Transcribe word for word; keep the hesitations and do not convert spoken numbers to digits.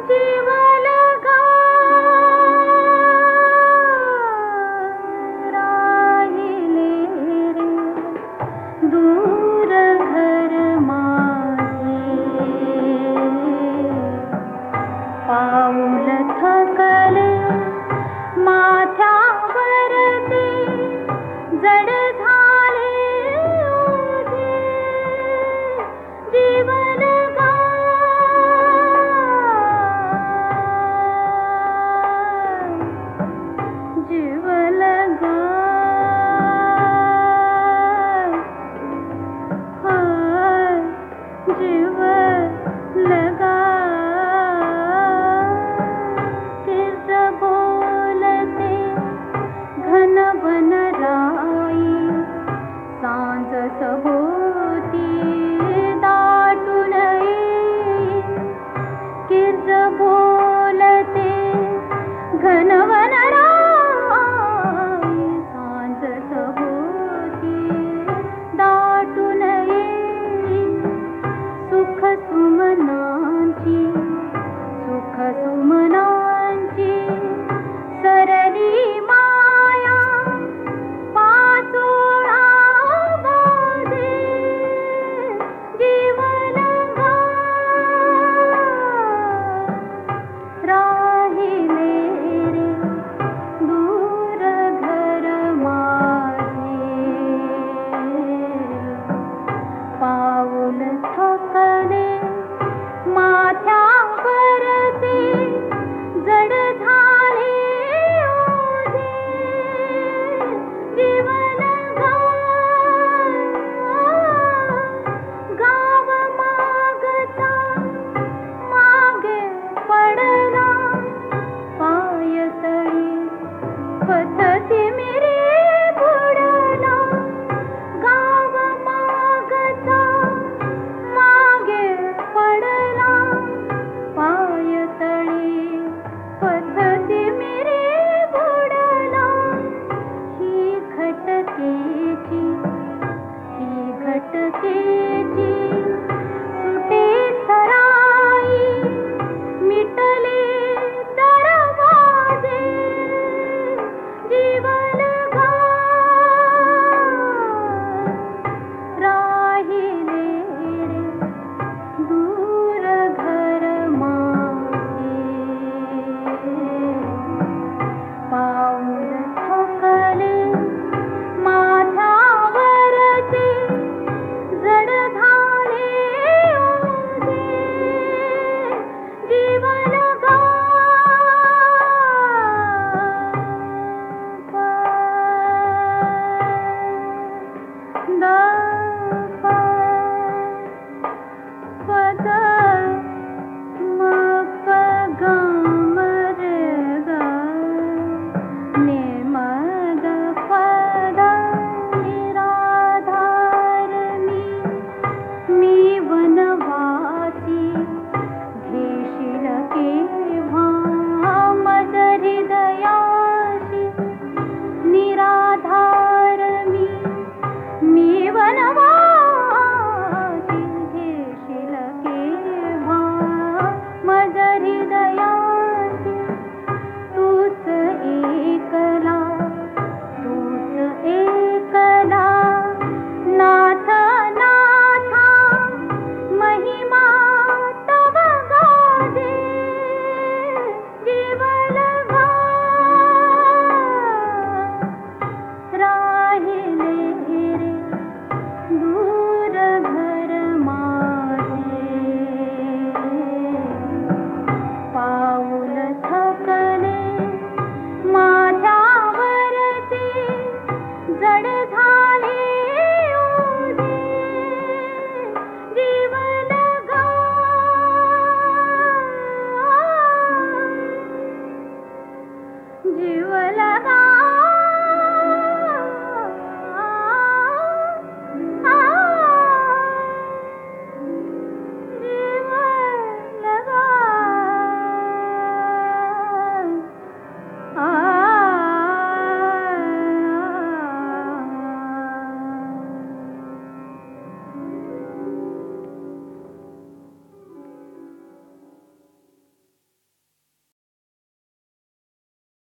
जीवलगा राहिले रे दूर घर माझे पाऊल थकले माथ्यावरती जड झाले ओझे जीवलगा जीवलगा हाय जीवलगा किस बोलते घन वनराई सांज सभोवती दाटून येई किस बोलते घन वनराई सांज सभोवती दाटून येई सुख सुमनांची सुख सुमनांची सरली माया पाचोळा बाजे जीवलगा राहिले रे दूर घर माझे पाऊल थकले माथ्यावरती जड झाले ओझे जीवलगा गाव मागचा मागे पडला पायतळी पथती मिरी बुडला गाव मागचा मागे पडला पायतळी पथती मिरी बुडला ही घटकेची ही घटकेची सुटे सराई मिटले दरवाजे जीवलगा राहिले रे दूर घर माझे पाऊल थकले माथ्यावरती जड झाले ओझे जीवलगा दा